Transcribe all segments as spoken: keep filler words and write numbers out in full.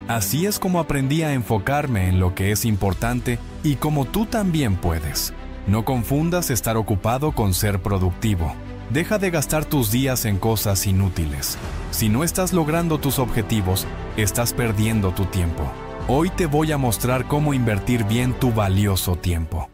Así es como aprendí a enfocarme en lo que es importante y como tú también puedes. No confundas estar ocupado con ser productivo. Deja de gastar tus días en cosas inútiles. Si no estás logrando tus objetivos, estás perdiendo tu tiempo. Hoy te voy a mostrar cómo invertir bien tu valioso tiempo.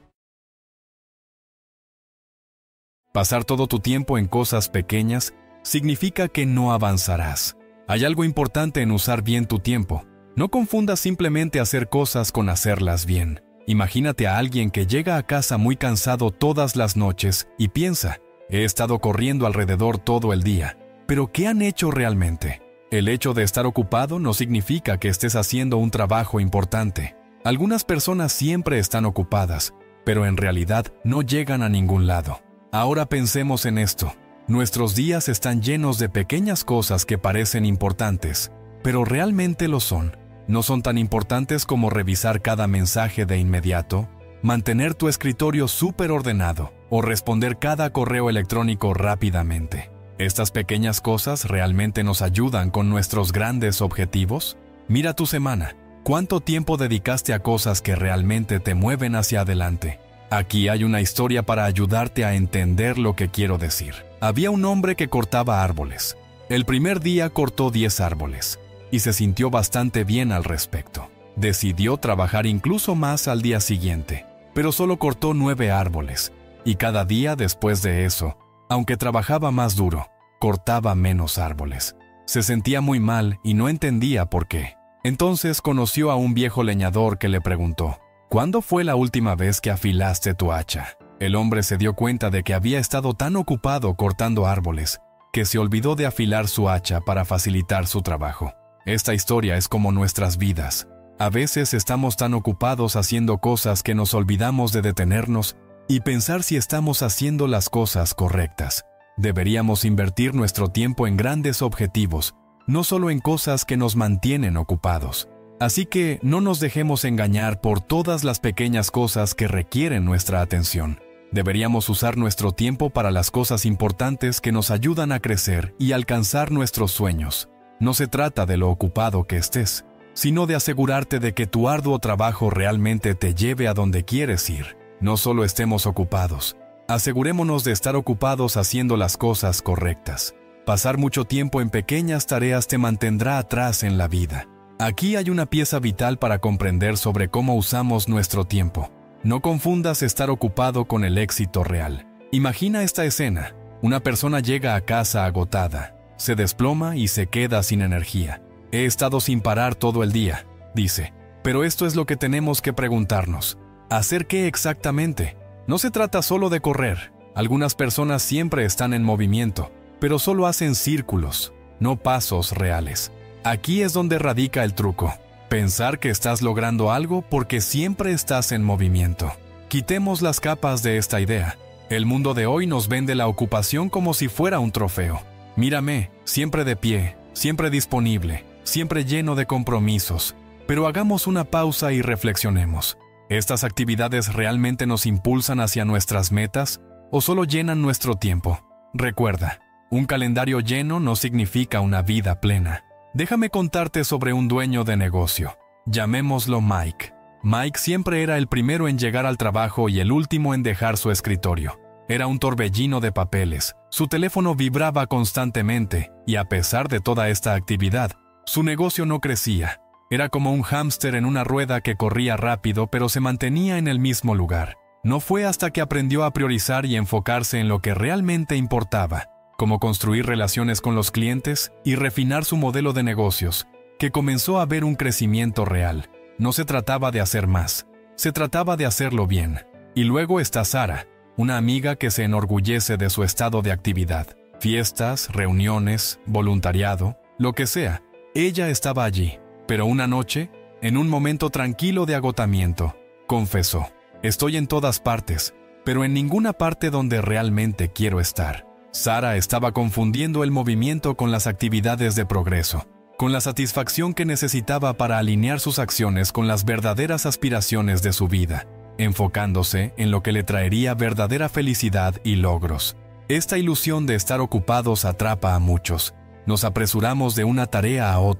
Pasar todo tu tiempo en cosas pequeñas significa que no avanzarás. Hay algo importante en usar bien tu tiempo. No confundas simplemente hacer cosas con hacerlas bien. Imagínate a alguien que llega a casa muy cansado todas las noches y piensa, he estado corriendo alrededor todo el día. ¿Pero qué han hecho realmente? El hecho de estar ocupado no significa que estés haciendo un trabajo importante. Algunas personas siempre están ocupadas, pero en realidad no llegan a ningún lado. Ahora pensemos en esto. Nuestros días están llenos de pequeñas cosas que parecen importantes, pero realmente lo son. No son tan importantes como revisar cada mensaje de inmediato, mantener tu escritorio súper ordenado o responder cada correo electrónico rápidamente. ¿Estas pequeñas cosas realmente nos ayudan con nuestros grandes objetivos? Mira tu semana. ¿Cuánto tiempo dedicaste a cosas que realmente te mueven hacia adelante? Aquí hay una historia para ayudarte a entender lo que quiero decir. Había un hombre que cortaba árboles. El primer día cortó diez árboles y se sintió bastante bien al respecto. Decidió trabajar incluso más al día siguiente, pero solo cortó nueve árboles, y cada día después de eso, aunque trabajaba más duro, cortaba menos árboles. Se sentía muy mal y no entendía por qué. Entonces conoció a un viejo leñador que le preguntó, ¿cuándo fue la última vez que afilaste tu hacha? El hombre se dio cuenta de que había estado tan ocupado cortando árboles que se olvidó de afilar su hacha para facilitar su trabajo. Esta historia es como nuestras vidas. A veces estamos tan ocupados haciendo cosas que nos olvidamos de detenernos y pensar si estamos haciendo las cosas correctas. Deberíamos invertir nuestro tiempo en grandes objetivos, no solo en cosas que nos mantienen ocupados. Así que no nos dejemos engañar por todas las pequeñas cosas que requieren nuestra atención. Deberíamos usar nuestro tiempo para las cosas importantes que nos ayudan a crecer y alcanzar nuestros sueños. No se trata de lo ocupado que estés, sino de asegurarte de que tu arduo trabajo realmente te lleve a donde quieres ir. No solo estemos ocupados, asegurémonos de estar ocupados haciendo las cosas correctas. Pasar mucho tiempo en pequeñas tareas te mantendrá atrás en la vida. Aquí hay una pieza vital para comprender sobre cómo usamos nuestro tiempo. No confundas estar ocupado con el éxito real. Imagina esta escena. Una persona llega a casa agotada, se desploma y se queda sin energía. He estado sin parar todo el día, dice. Pero esto es lo que tenemos que preguntarnos. ¿Hacer qué exactamente? No se trata solo de correr. Algunas personas siempre están en movimiento, pero solo hacen círculos, no pasos reales. Aquí es donde radica el truco. Pensar que estás logrando algo porque siempre estás en movimiento. Quitemos las capas de esta idea. El mundo de hoy nos vende la ocupación como si fuera un trofeo. Mírame, siempre de pie, siempre disponible, siempre lleno de compromisos. Pero hagamos una pausa y reflexionemos. ¿Estas actividades realmente nos impulsan hacia nuestras metas o solo llenan nuestro tiempo? Recuerda, un calendario lleno no significa una vida plena. Déjame contarte sobre un dueño de negocio. Llamémoslo Mike. Mike siempre era el primero en llegar al trabajo y el último en dejar su escritorio. Era un torbellino de papeles. Su teléfono vibraba constantemente y a pesar de toda esta actividad, su negocio no crecía. Era como un hámster en una rueda que corría rápido pero se mantenía en el mismo lugar. No fue hasta que aprendió a priorizar y enfocarse en lo que realmente importaba, como construir relaciones con los clientes y refinar su modelo de negocios, que comenzó a ver un crecimiento real. No se trataba de hacer más, se trataba de hacerlo bien. Y luego está Sara, una amiga que se enorgullece de su estado de actividad. Fiestas, reuniones, voluntariado, lo que sea. Ella estaba allí, pero una noche, en un momento tranquilo de agotamiento, confesó: estoy en todas partes, pero en ninguna parte donde realmente quiero estar. Sara estaba confundiendo el movimiento con las actividades de progreso, con la satisfacción que necesitaba para alinear sus acciones con las verdaderas aspiraciones de su vida, enfocándose en lo que le traería verdadera felicidad y logros. Esta ilusión de estar ocupados atrapa a muchos. Nos apresuramos de una tarea a otra,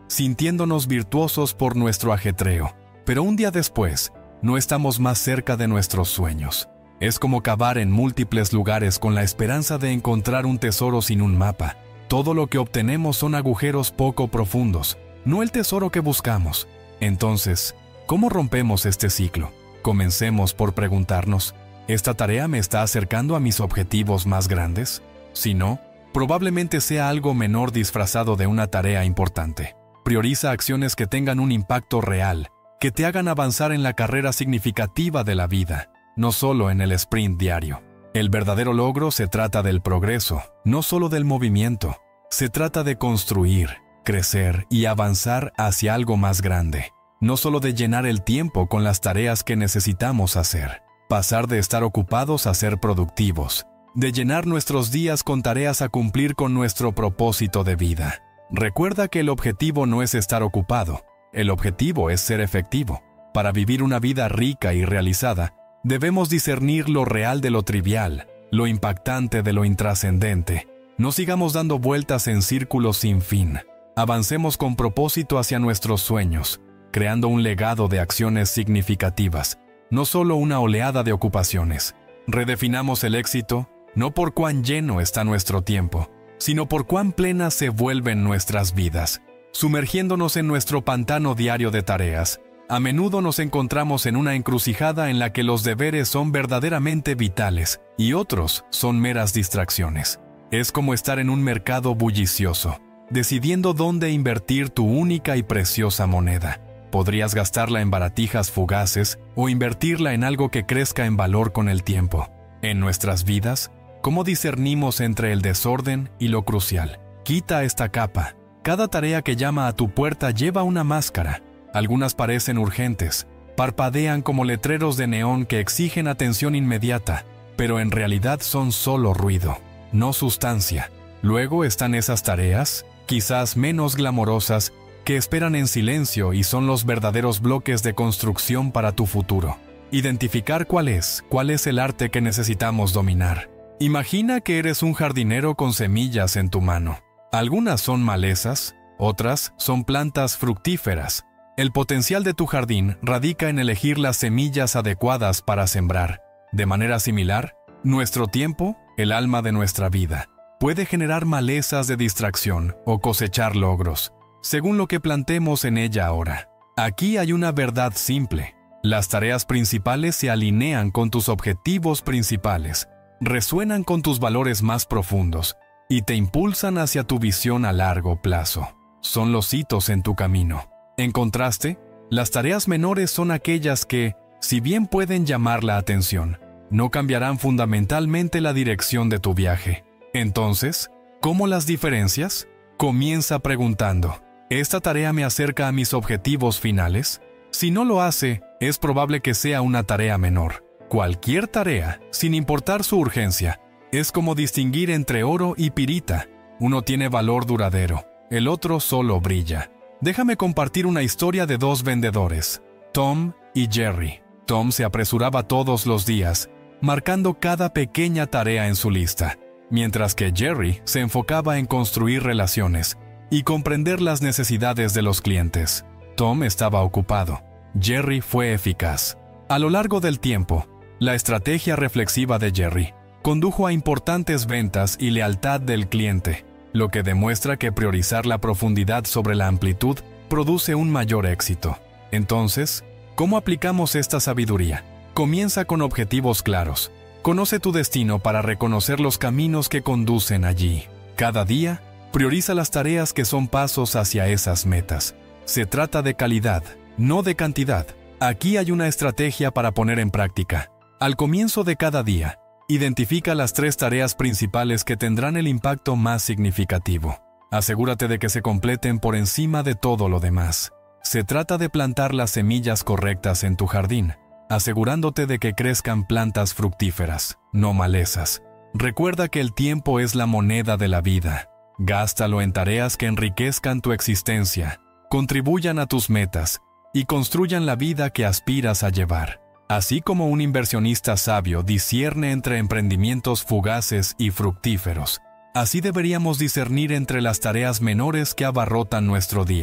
sintiéndonos virtuosos por nuestro ajetreo. Pero un día después, no estamos más cerca de nuestros sueños. Es como cavar en múltiples lugares con la esperanza de encontrar un tesoro sin un mapa. Todo lo que obtenemos son agujeros poco profundos, no el tesoro que buscamos. Entonces, ¿cómo rompemos este ciclo? Comencemos por preguntarnos, ¿esta tarea me está acercando a mis objetivos más grandes? Si no, probablemente sea algo menor disfrazado de una tarea importante. Prioriza acciones que tengan un impacto real, que te hagan avanzar en la carrera significativa de la vida, no solo en el sprint diario. El verdadero logro se trata del progreso, no solo del movimiento. Se trata de construir, crecer y avanzar hacia algo más grande. No solo de llenar el tiempo con las tareas que necesitamos hacer. Pasar de estar ocupados a ser productivos. De llenar nuestros días con tareas a cumplir con nuestro propósito de vida. Recuerda que el objetivo no es estar ocupado. El objetivo es ser efectivo. Para vivir una vida rica y realizada, debemos discernir lo real de lo trivial, lo impactante de lo intrascendente. No sigamos dando vueltas en círculos sin fin. Avancemos con propósito hacia nuestros sueños, creando un legado de acciones significativas, no solo una oleada de ocupaciones. Redefinamos el éxito, no por cuán lleno está nuestro tiempo, sino por cuán plenas se vuelven nuestras vidas. Sumergiéndonos en nuestro pantano diario de tareas, a menudo nos encontramos en una encrucijada en la que los deberes son verdaderamente vitales y otros son meras distracciones. Es como estar en un mercado bullicioso, decidiendo dónde invertir tu única y preciosa moneda. Podrías gastarla en baratijas fugaces o invertirla en algo que crezca en valor con el tiempo. En nuestras vidas, ¿cómo discernimos entre el desorden y lo crucial? Quita esta capa. Cada tarea que llama a tu puerta lleva una máscara. Algunas parecen urgentes, parpadean como letreros de neón que exigen atención inmediata, pero en realidad son solo ruido, no sustancia. Luego están esas tareas, quizás menos glamorosas, que esperan en silencio y son los verdaderos bloques de construcción para tu futuro. Identificar cuál es, cuál es el arte que necesitamos dominar. Imagina que eres un jardinero con semillas en tu mano. Algunas son malezas, otras son plantas fructíferas. El potencial de tu jardín radica en elegir las semillas adecuadas para sembrar. De manera similar, nuestro tiempo, el alma de nuestra vida, puede generar malezas de distracción o cosechar logros, según lo que plantemos en ella ahora. Aquí hay una verdad simple. Las tareas principales se alinean con tus objetivos principales, resuenan con tus valores más profundos y te impulsan hacia tu visión a largo plazo. Son los hitos en tu camino. En contraste, las tareas menores son aquellas que, si bien pueden llamar la atención, no cambiarán fundamentalmente la dirección de tu viaje. Entonces, ¿cómo las diferencias? Comienza preguntando, ¿esta tarea me acerca a mis objetivos finales? Si no lo hace, es probable que sea una tarea menor. Cualquier tarea, sin importar su urgencia, es como distinguir entre oro y pirita. Uno tiene valor duradero, el otro solo brilla. Déjame compartir una historia de dos vendedores, Tom y Jerry. Tom se apresuraba todos los días, marcando cada pequeña tarea en su lista, mientras que Jerry se enfocaba en construir relaciones y comprender las necesidades de los clientes. Tom estaba ocupado. Jerry fue eficaz. A lo largo del tiempo, la estrategia reflexiva de Jerry condujo a importantes ventas y lealtad del cliente, lo que demuestra que priorizar la profundidad sobre la amplitud produce un mayor éxito. Entonces, ¿cómo aplicamos esta sabiduría? Comienza con objetivos claros. Conoce tu destino para reconocer los caminos que conducen allí. Cada día, prioriza las tareas que son pasos hacia esas metas. Se trata de calidad, no de cantidad. Aquí hay una estrategia para poner en práctica. Al comienzo de cada día, identifica las tres tareas principales que tendrán el impacto más significativo. Asegúrate de que se completen por encima de todo lo demás. Se trata de plantar las semillas correctas en tu jardín, asegurándote de que crezcan plantas fructíferas, no malezas. Recuerda que el tiempo es la moneda de la vida. Gástalo en tareas que enriquezcan tu existencia, contribuyan a tus metas y construyan la vida que aspiras a llevar. Así como un inversionista sabio discierne entre emprendimientos fugaces y fructíferos, así deberíamos discernir entre las tareas menores que abarrotan nuestro día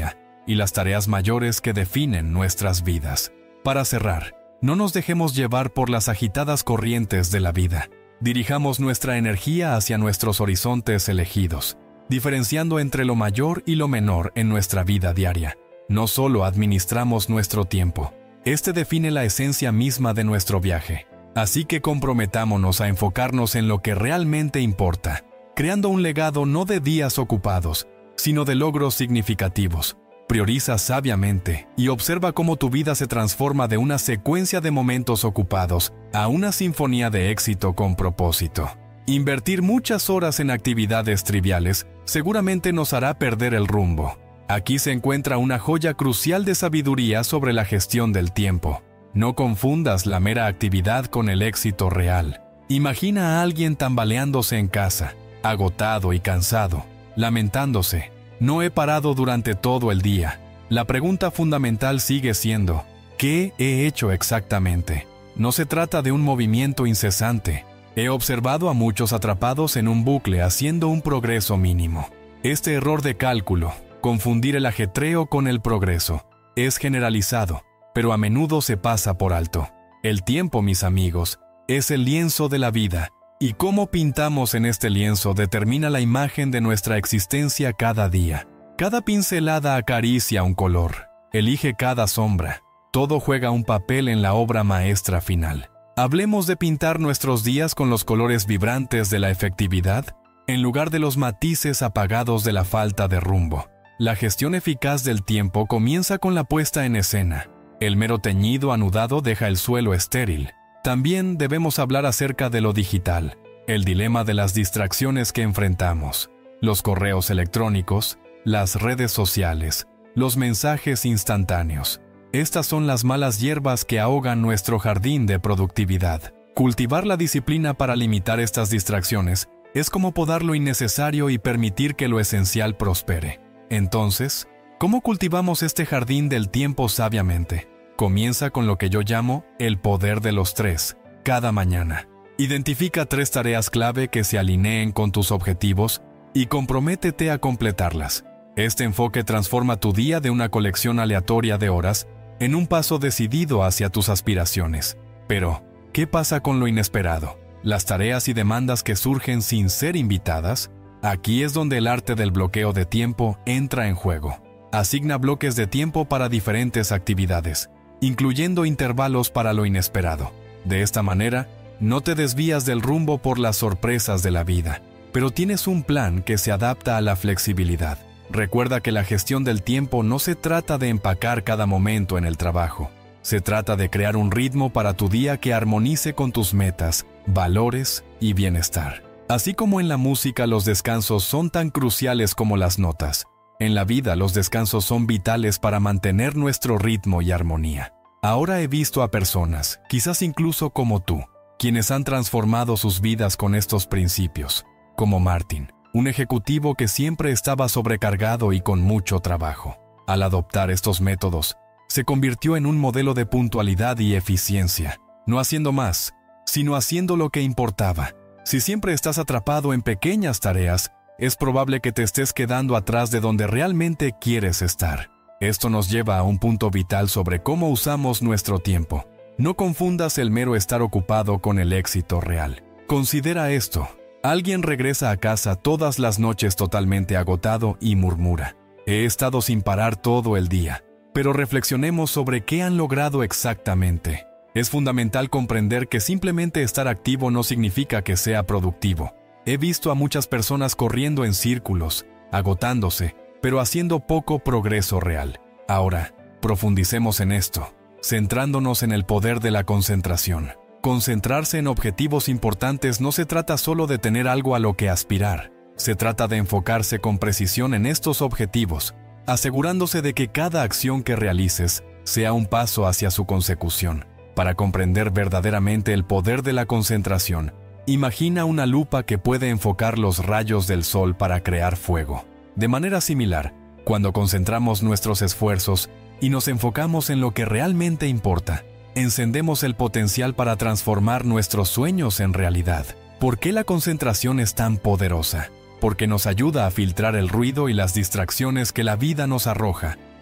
y las tareas mayores que definen nuestras vidas. Para cerrar, no nos dejemos llevar por las agitadas corrientes de la vida. Dirijamos nuestra energía hacia nuestros horizontes elegidos, diferenciando entre lo mayor y lo menor en nuestra vida diaria. No solo administramos nuestro tiempo, este define la esencia misma de nuestro viaje. Así que comprometámonos a enfocarnos en lo que realmente importa, creando un legado no de días ocupados, sino de logros significativos. Prioriza sabiamente y observa cómo tu vida se transforma de una secuencia de momentos ocupados a una sinfonía de éxito con propósito. Invertir muchas horas en actividades triviales seguramente nos hará perder el rumbo. Aquí se encuentra una joya crucial de sabiduría sobre la gestión del tiempo. No confundas la mera actividad con el éxito real. Imagina a alguien tambaleándose en casa, agotado y cansado, lamentándose. No he parado durante todo el día. La pregunta fundamental sigue siendo, ¿qué he hecho exactamente? No se trata de un movimiento incesante. He observado a muchos atrapados en un bucle haciendo un progreso mínimo. Este error de cálculo, confundir el ajetreo con el progreso, es generalizado, pero a menudo se pasa por alto. El tiempo, mis amigos, es el lienzo de la vida, y cómo pintamos en este lienzo determina la imagen de nuestra existencia cada día. Cada pincelada acaricia un color, elige cada sombra. Todo juega un papel en la obra maestra final. Hablemos de pintar nuestros días con los colores vibrantes de la efectividad, en lugar de los matices apagados de la falta de rumbo. La gestión eficaz del tiempo comienza con la puesta en escena. El mero teñido anudado deja el suelo estéril. También debemos hablar acerca de lo digital, el dilema de las distracciones que enfrentamos, los correos electrónicos, las redes sociales, los mensajes instantáneos. Estas son las malas hierbas que ahogan nuestro jardín de productividad. Cultivar la disciplina para limitar estas distracciones es como podar lo innecesario y permitir que lo esencial prospere. Entonces, ¿cómo cultivamos este jardín del tiempo sabiamente? Comienza con lo que yo llamo el poder de los tres, cada mañana. Identifica tres tareas clave que se alineen con tus objetivos y comprométete a completarlas. Este enfoque transforma tu día de una colección aleatoria de horas en un paso decidido hacia tus aspiraciones. Pero, ¿qué pasa con lo inesperado? Las tareas y demandas que surgen sin ser invitadas. Aquí es donde el arte del bloqueo de tiempo entra en juego. Asigna bloques de tiempo para diferentes actividades, incluyendo intervalos para lo inesperado. De esta manera, no te desvías del rumbo por las sorpresas de la vida, pero tienes un plan que se adapta a la flexibilidad. Recuerda que la gestión del tiempo no se trata de empacar cada momento en el trabajo. Se trata de crear un ritmo para tu día que armonice con tus metas, valores y bienestar. Así como en la música los descansos son tan cruciales como las notas, en la vida los descansos son vitales para mantener nuestro ritmo y armonía. Ahora he visto a personas, quizás incluso como tú, quienes han transformado sus vidas con estos principios, como Martin, un ejecutivo que siempre estaba sobrecargado y con mucho trabajo. Al adoptar estos métodos, se convirtió en un modelo de puntualidad y eficiencia, no haciendo más, sino haciendo lo que importaba. Si siempre estás atrapado en pequeñas tareas, es probable que te estés quedando atrás de donde realmente quieres estar. Esto nos lleva a un punto vital sobre cómo usamos nuestro tiempo. No confundas el mero estar ocupado con el éxito real. Considera esto. Alguien regresa a casa todas las noches totalmente agotado y murmura: he estado sin parar todo el día. Pero reflexionemos sobre qué han logrado exactamente. Es fundamental comprender que simplemente estar activo no significa que sea productivo. He visto a muchas personas corriendo en círculos, agotándose, pero haciendo poco progreso real. Ahora, profundicemos en esto, centrándonos en el poder de la concentración. Concentrarse en objetivos importantes no se trata solo de tener algo a lo que aspirar. Se trata de enfocarse con precisión en estos objetivos, asegurándose de que cada acción que realices sea un paso hacia su consecución. Para comprender verdaderamente el poder de la concentración, imagina una lupa que puede enfocar los rayos del sol para crear fuego. De manera similar, cuando concentramos nuestros esfuerzos y nos enfocamos en lo que realmente importa, encendemos el potencial para transformar nuestros sueños en realidad. ¿Por qué la concentración es tan poderosa? Porque nos ayuda a filtrar el ruido y las distracciones que la vida nos arroja,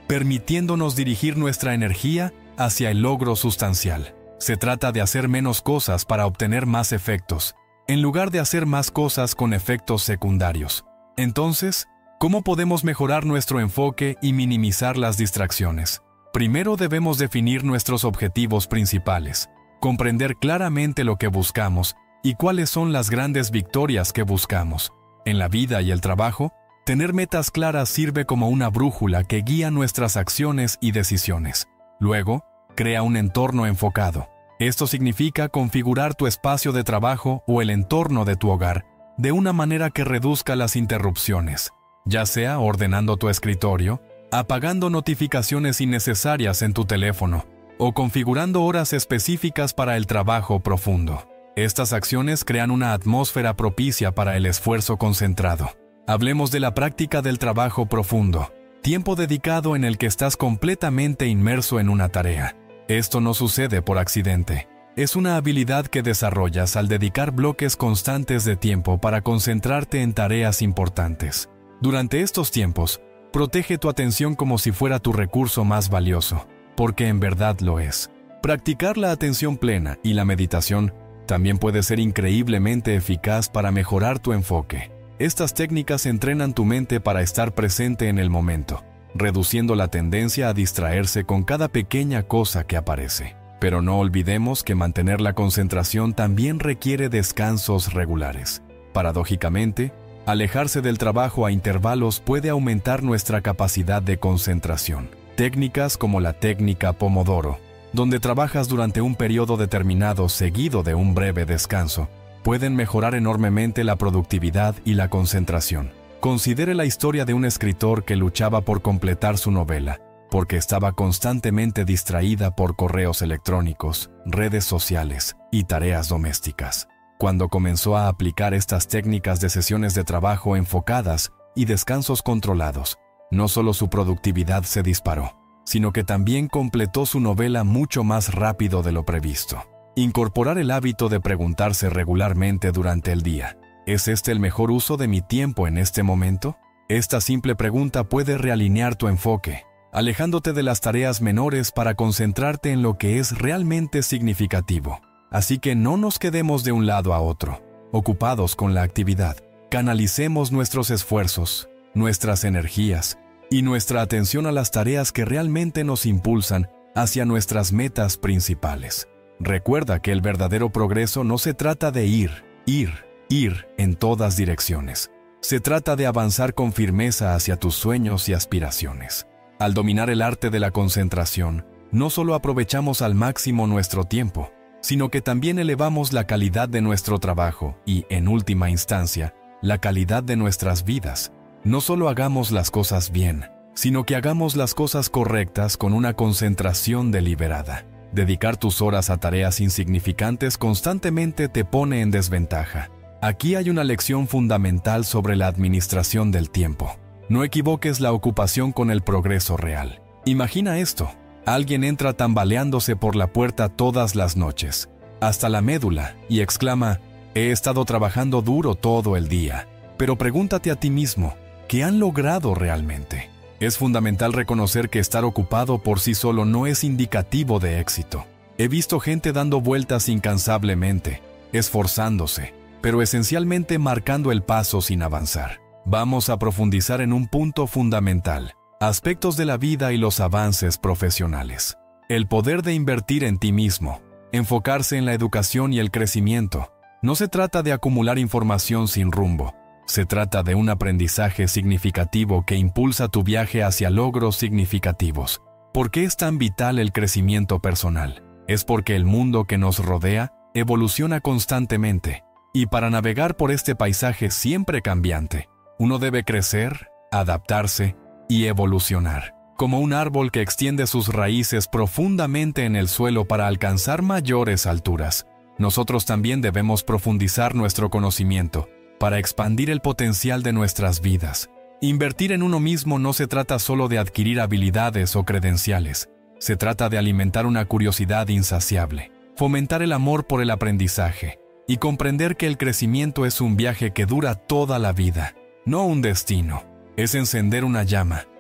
permitiéndonos dirigir nuestra energía hacia el logro sustancial. Se trata de hacer menos cosas para obtener más efectos, en lugar de hacer más cosas con efectos secundarios. Entonces, ¿cómo podemos mejorar nuestro enfoque y minimizar las distracciones? Primero debemos definir nuestros objetivos principales, comprender claramente lo que buscamos y cuáles son las grandes victorias que buscamos. En la vida y el trabajo, tener metas claras sirve como una brújula que guía nuestras acciones y decisiones. Luego, crea un entorno enfocado. Esto significa configurar tu espacio de trabajo o el entorno de tu hogar de una manera que reduzca las interrupciones, ya sea ordenando tu escritorio, apagando notificaciones innecesarias en tu teléfono o configurando horas específicas para el trabajo profundo. Estas acciones crean una atmósfera propicia para el esfuerzo concentrado. Hablemos de la práctica del trabajo profundo, tiempo dedicado en el que estás completamente inmerso en una tarea. Esto no sucede por accidente. Es una habilidad que desarrollas al dedicar bloques constantes de tiempo para concentrarte en tareas importantes. Durante estos tiempos, protege tu atención como si fuera tu recurso más valioso, porque en verdad lo es. Practicar la atención plena y la meditación también puede ser increíblemente eficaz para mejorar tu enfoque. Estas técnicas entrenan tu mente para estar presente en el momento, reduciendo la tendencia a distraerse con cada pequeña cosa que aparece. Pero no olvidemos que mantener la concentración también requiere descansos regulares. Paradójicamente, alejarse del trabajo a intervalos puede aumentar nuestra capacidad de concentración. Técnicas como la técnica Pomodoro, donde trabajas durante un periodo determinado seguido de un breve descanso, pueden mejorar enormemente la productividad y la concentración. Considere la historia de un escritor que luchaba por completar su novela, porque estaba constantemente distraída por correos electrónicos, redes sociales y tareas domésticas. Cuando comenzó a aplicar estas técnicas de sesiones de trabajo enfocadas y descansos controlados, no solo su productividad se disparó, sino que también completó su novela mucho más rápido de lo previsto. Incorporar el hábito de preguntarse regularmente durante el día, ¿es este el mejor uso de mi tiempo en este momento? Esta simple pregunta puede realinear tu enfoque, alejándote de las tareas menores para concentrarte en lo que es realmente significativo. Así que no nos quedemos de un lado a otro, ocupados con la actividad. Canalicemos nuestros esfuerzos, nuestras energías y nuestra atención a las tareas que realmente nos impulsan hacia nuestras metas principales. Recuerda que el verdadero progreso no se trata de ir, ir, ir en todas direcciones. Se trata de avanzar con firmeza hacia tus sueños y aspiraciones. Al dominar el arte de la concentración, no solo aprovechamos al máximo nuestro tiempo, sino que también elevamos la calidad de nuestro trabajo y, en última instancia, la calidad de nuestras vidas. No solo hagamos las cosas bien, sino que hagamos las cosas correctas con una concentración deliberada. Dedicar tus horas a tareas insignificantes constantemente te pone en desventaja. Aquí hay una lección fundamental sobre la administración del tiempo. No equivoques la ocupación con el progreso real. Imagina esto. Alguien entra tambaleándose por la puerta todas las noches, hasta la médula, y exclama, «He estado trabajando duro todo el día». Pero pregúntate a ti mismo, ¿qué han logrado realmente? Es fundamental reconocer que estar ocupado por sí solo no es indicativo de éxito. He visto gente dando vueltas incansablemente, esforzándose, pero esencialmente marcando el paso sin avanzar. Vamos a profundizar en un punto fundamental, aspectos de la vida y los avances profesionales. El poder de invertir en ti mismo, enfocarse en la educación y el crecimiento. No se trata de acumular información sin rumbo. Se trata de un aprendizaje significativo que impulsa tu viaje hacia logros significativos. ¿Por qué es tan vital el crecimiento personal? Es porque el mundo que nos rodea evoluciona constantemente. Y para navegar por este paisaje siempre cambiante, uno debe crecer, adaptarse y evolucionar. Como un árbol que extiende sus raíces profundamente en el suelo para alcanzar mayores alturas, nosotros también debemos profundizar nuestro conocimiento para expandir el potencial de nuestras vidas. Invertir en uno mismo no se trata solo de adquirir habilidades o credenciales. Se trata de alimentar una curiosidad insaciable, fomentar el amor por el aprendizaje y comprender que el crecimiento es un viaje que dura toda la vida, no un destino. Es encender una llama,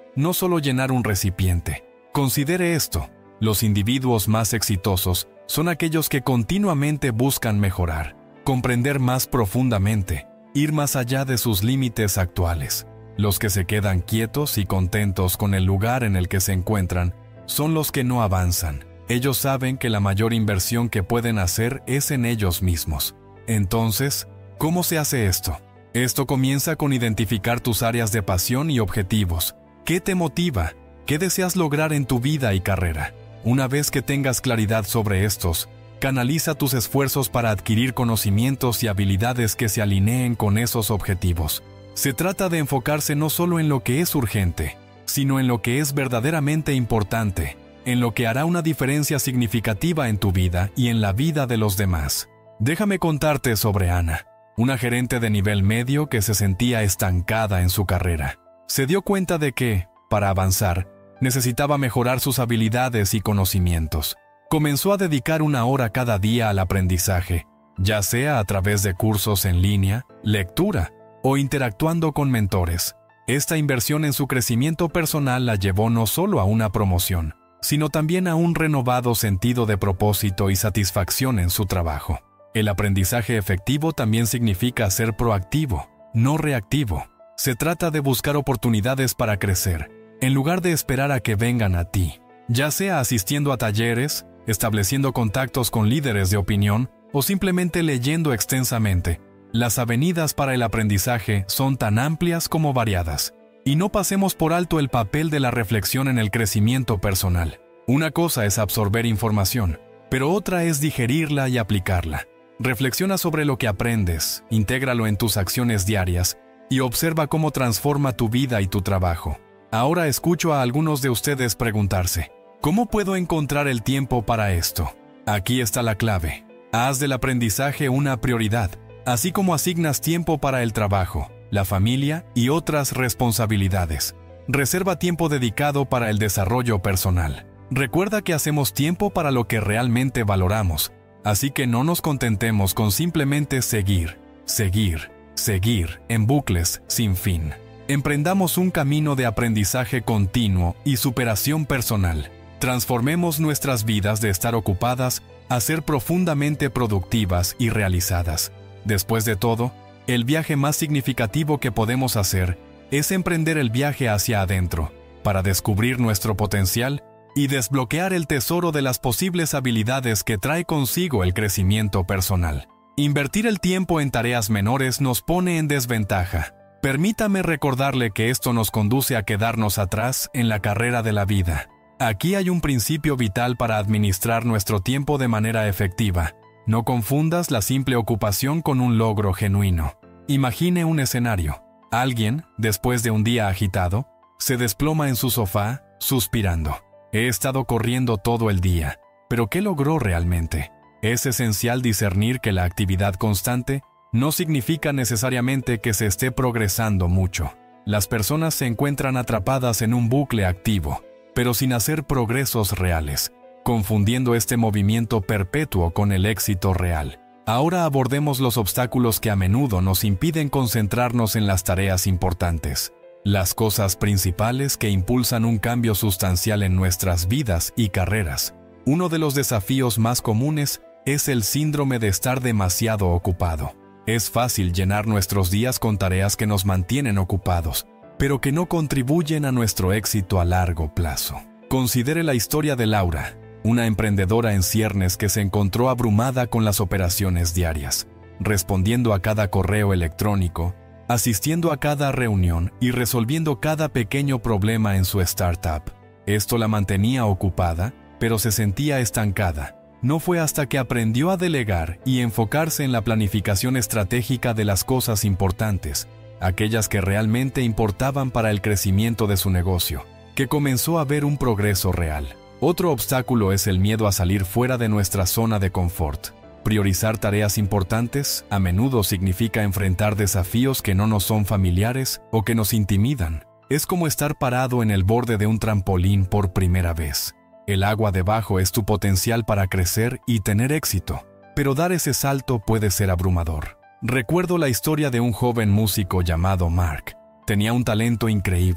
no solo llenar un recipiente. Considere esto: los individuos más exitosos son aquellos que continuamente buscan mejorar, comprender más profundamente, ir más allá de sus límites actuales. Los que se quedan quietos y contentos con el lugar en el que se encuentran son los que no avanzan. Ellos saben que la mayor inversión que pueden hacer es en ellos mismos. Entonces, ¿cómo se hace esto? Esto comienza con identificar tus áreas de pasión y objetivos. ¿Qué te motiva? ¿Qué deseas lograr en tu vida y carrera? Una vez que tengas claridad sobre estos, canaliza tus esfuerzos para adquirir conocimientos y habilidades que se alineen con esos objetivos. Se trata de enfocarse no solo en lo que es urgente, sino en lo que es verdaderamente importante, en lo que hará una diferencia significativa en tu vida y en la vida de los demás. Déjame contarte sobre Ana, una gerente de nivel medio que se sentía estancada en su carrera. Se dio cuenta de que, para avanzar, necesitaba mejorar sus habilidades y conocimientos. Comenzó a dedicar una hora cada día al aprendizaje, ya sea a través de cursos en línea, lectura o interactuando con mentores. Esta inversión en su crecimiento personal la llevó no solo a una promoción, sino también a un renovado sentido de propósito y satisfacción en su trabajo. El aprendizaje efectivo también significa ser proactivo, no reactivo. Se trata de buscar oportunidades para crecer, en lugar de esperar a que vengan a ti, ya sea asistiendo a talleres, estableciendo contactos con líderes de opinión o simplemente leyendo extensamente. Las avenidas para el aprendizaje son tan amplias como variadas. Y no pasemos por alto el papel de la reflexión en el crecimiento personal. Una cosa es absorber información, pero otra es digerirla y aplicarla. Reflexiona sobre lo que aprendes, intégralo en tus acciones diarias y observa cómo transforma tu vida y tu trabajo. Ahora escucho a algunos de ustedes preguntarse: ¿cómo puedo encontrar el tiempo para esto? Aquí está la clave. Haz del aprendizaje una prioridad, así como asignas tiempo para el trabajo, la familia y otras responsabilidades. Reserva tiempo dedicado para el desarrollo personal. Recuerda que hacemos tiempo para lo que realmente valoramos, así que no nos contentemos con simplemente seguir, seguir, seguir en bucles sin fin. Emprendamos un camino de aprendizaje continuo y superación personal. Transformemos nuestras vidas de estar ocupadas a ser profundamente productivas y realizadas. Después de todo, el viaje más significativo que podemos hacer es emprender el viaje hacia adentro, para descubrir nuestro potencial y desbloquear el tesoro de las posibles habilidades que trae consigo el crecimiento personal. Invertir el tiempo en tareas menores nos pone en desventaja. Permítame recordarle que esto nos conduce a quedarnos atrás en la carrera de la vida. Aquí hay un principio vital para administrar nuestro tiempo de manera efectiva. No confundas la simple ocupación con un logro genuino. Imagine un escenario. Alguien, después de un día agitado, se desploma en su sofá, suspirando. He estado corriendo todo el día, pero ¿qué logró realmente? Es esencial discernir que la actividad constante no significa necesariamente que se esté progresando mucho. Las personas se encuentran atrapadas en un bucle activo, pero sin hacer progresos reales, confundiendo este movimiento perpetuo con el éxito real. Ahora abordemos los obstáculos que a menudo nos impiden concentrarnos en las tareas importantes, las cosas principales que impulsan un cambio sustancial en nuestras vidas y carreras. Uno de los desafíos más comunes es el síndrome de estar demasiado ocupado. Es fácil llenar nuestros días con tareas que nos mantienen ocupados, pero que no contribuyen a nuestro éxito a largo plazo. Considere la historia de Laura, una emprendedora en ciernes que se encontró abrumada con las operaciones diarias, respondiendo a cada correo electrónico, asistiendo a cada reunión y resolviendo cada pequeño problema en su startup. Esto la mantenía ocupada, pero se sentía estancada. No fue hasta que aprendió a delegar y enfocarse en la planificación estratégica de las cosas importantes, aquellas que realmente importaban para el crecimiento de su negocio, que comenzó a ver un progreso real. Otro obstáculo es el miedo a salir fuera de nuestra zona de confort. Priorizar tareas importantes a menudo significa enfrentar desafíos que no nos son familiares o que nos intimidan. Es como estar parado en el borde de un trampolín por primera vez. El agua debajo es tu potencial para crecer y tener éxito, pero dar ese salto puede ser abrumador. Recuerdo la historia de un joven músico llamado Mark. Tenía un talento increíble,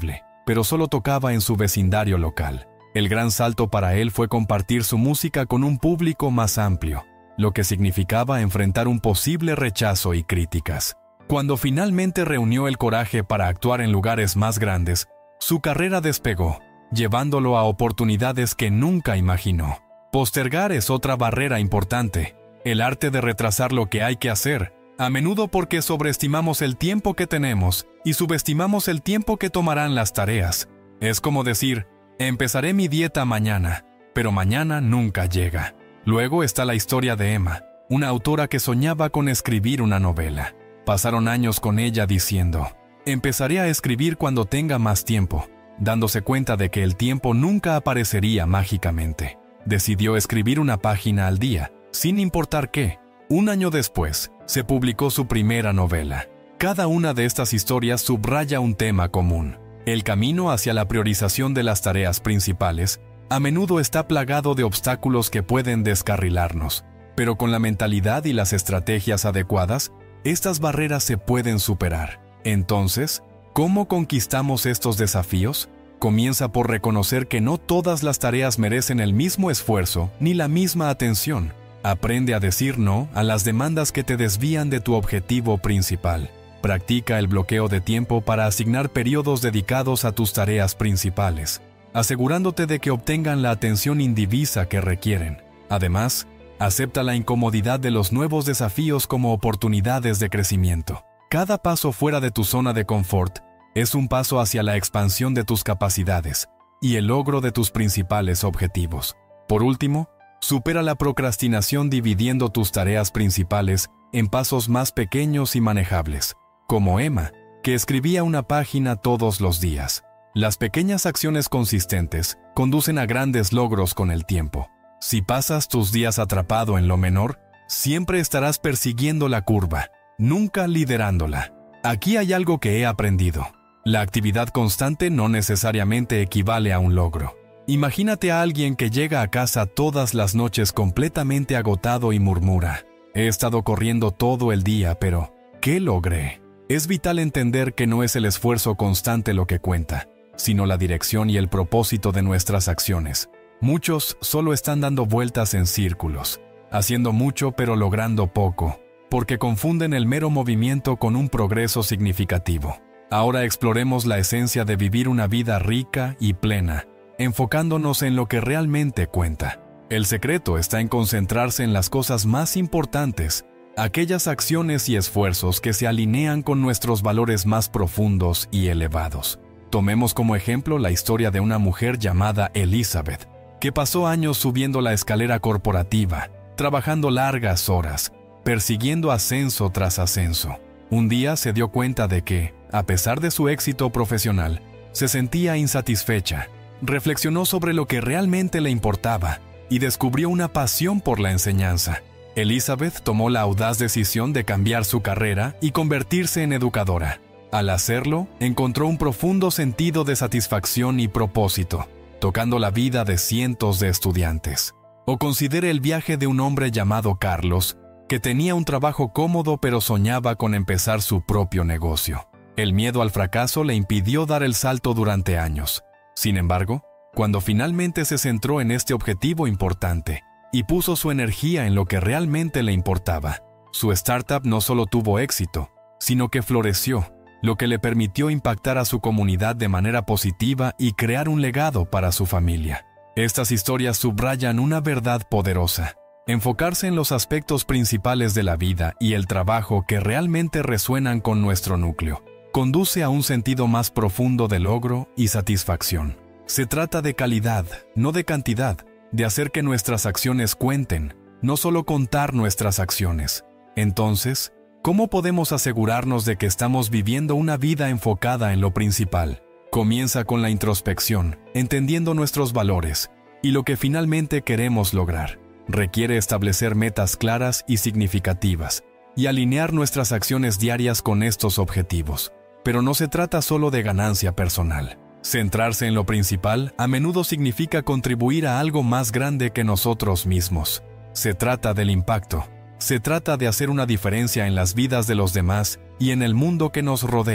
pero solo tocaba en su vecindario local. El gran salto para él fue compartir su música con un público más amplio, lo que significaba enfrentar un posible rechazo y críticas. Cuando finalmente reunió el coraje para actuar en lugares más grandes, su carrera despegó, llevándolo a oportunidades que nunca imaginó. Postergar es otra barrera importante, el arte de retrasar lo que hay que hacer, a menudo porque sobreestimamos el tiempo que tenemos y subestimamos el tiempo que tomarán las tareas. Es como decir, empezaré mi dieta mañana, pero mañana nunca llega. Luego está la historia de Emma, una autora que soñaba con escribir una novela. Pasaron años con ella diciendo, empezaré a escribir cuando tenga más tiempo, dándose cuenta de que el tiempo nunca aparecería mágicamente. Decidió escribir una página al día, sin importar qué. Un año después, se publicó su primera novela. Cada una de estas historias subraya un tema común. El camino hacia la priorización de las tareas principales a menudo está plagado de obstáculos que pueden descarrilarnos, pero con la mentalidad y las estrategias adecuadas, estas barreras se pueden superar. Entonces, ¿cómo conquistamos estos desafíos? Comienza por reconocer que no todas las tareas merecen el mismo esfuerzo ni la misma atención. Aprende a decir no a las demandas que te desvían de tu objetivo principal. Practica el bloqueo de tiempo para asignar periodos dedicados a tus tareas principales, asegurándote de que obtengan la atención indivisa que requieren. Además, acepta la incomodidad de los nuevos desafíos como oportunidades de crecimiento. Cada paso fuera de tu zona de confort es un paso hacia la expansión de tus capacidades y el logro de tus principales objetivos. Por último, supera la procrastinación dividiendo tus tareas principales en pasos más pequeños y manejables, como Emma, que escribía una página todos los días. Las pequeñas acciones consistentes conducen a grandes logros con el tiempo. Si pasas tus días atrapado en lo menor, siempre estarás persiguiendo la curva, nunca liderándola. Aquí hay algo que he aprendido. La actividad constante no necesariamente equivale a un logro. Imagínate a alguien que llega a casa todas las noches completamente agotado y murmura, he estado corriendo todo el día, pero ¿qué logré? Es vital entender que no es el esfuerzo constante lo que cuenta, sino la dirección y el propósito de nuestras acciones. Muchos solo están dando vueltas en círculos, haciendo mucho pero logrando poco, porque confunden el mero movimiento con un progreso significativo. Ahora exploremos la esencia de vivir una vida rica y plena, enfocándonos en lo que realmente cuenta. El secreto está en concentrarse en las cosas más importantes, aquellas acciones y esfuerzos que se alinean con nuestros valores más profundos y elevados. Tomemos como ejemplo la historia de una mujer llamada Elizabeth, que pasó años subiendo la escalera corporativa, trabajando largas horas, persiguiendo ascenso tras ascenso. Un día se dio cuenta de que, a pesar de su éxito profesional, se sentía insatisfecha. Reflexionó sobre lo que realmente le importaba y descubrió una pasión por la enseñanza. Elizabeth tomó la audaz decisión de cambiar su carrera y convertirse en educadora. Al hacerlo, encontró un profundo sentido de satisfacción y propósito, tocando la vida de cientos de estudiantes. O considere el viaje de un hombre llamado Carlos, que tenía un trabajo cómodo pero soñaba con empezar su propio negocio. El miedo al fracaso le impidió dar el salto durante años. Sin embargo, cuando finalmente se centró en este objetivo importante y puso su energía en lo que realmente le importaba, su startup no solo tuvo éxito, sino que floreció, lo que le permitió impactar a su comunidad de manera positiva y crear un legado para su familia. Estas historias subrayan una verdad poderosa. Enfocarse en los aspectos principales de la vida y el trabajo que realmente resuenan con nuestro núcleo conduce a un sentido más profundo de logro y satisfacción. Se trata de calidad, no de cantidad, de hacer que nuestras acciones cuenten, no solo contar nuestras acciones. Entonces, ¿cómo podemos asegurarnos de que estamos viviendo una vida enfocada en lo principal? Comienza con la introspección, entendiendo nuestros valores y lo que finalmente queremos lograr. Requiere establecer metas claras y significativas y alinear nuestras acciones diarias con estos objetivos. Pero no se trata solo de ganancia personal. Centrarse en lo principal a menudo significa contribuir a algo más grande que nosotros mismos. Se trata del impacto. Se trata de hacer una diferencia en las vidas de los demás y en el mundo que nos rodea.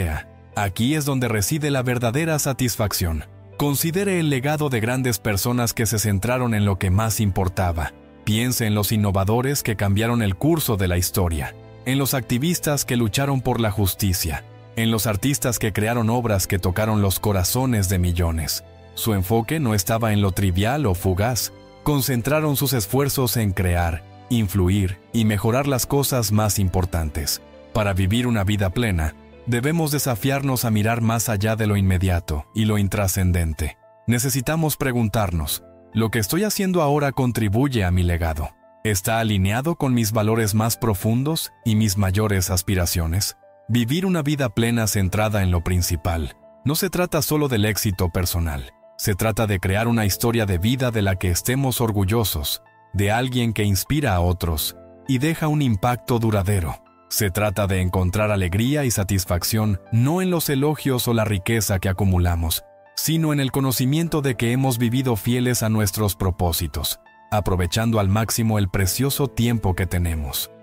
Aquí es donde reside la verdadera satisfacción. Considere el legado de grandes personas que se centraron en lo que más importaba. Piense en los innovadores que cambiaron el curso de la historia, en los activistas que lucharon por la justicia, en los artistas que crearon obras que tocaron los corazones de millones. Su enfoque no estaba en lo trivial o fugaz. Concentraron sus esfuerzos en crear, influir y mejorar las cosas más importantes. Para vivir una vida plena, debemos desafiarnos a mirar más allá de lo inmediato y lo intrascendente. Necesitamos preguntarnos, ¿lo que estoy haciendo ahora contribuye a mi legado? ¿Está alineado con mis valores más profundos y mis mayores aspiraciones? Vivir una vida plena centrada en lo principal. No se trata solo del éxito personal. Se trata de crear una historia de vida de la que estemos orgullosos, de alguien que inspira a otros y deja un impacto duradero. Se trata de encontrar alegría y satisfacción no en los elogios o la riqueza que acumulamos, sino en el conocimiento de que hemos vivido fieles a nuestros propósitos, aprovechando al máximo el precioso tiempo que tenemos.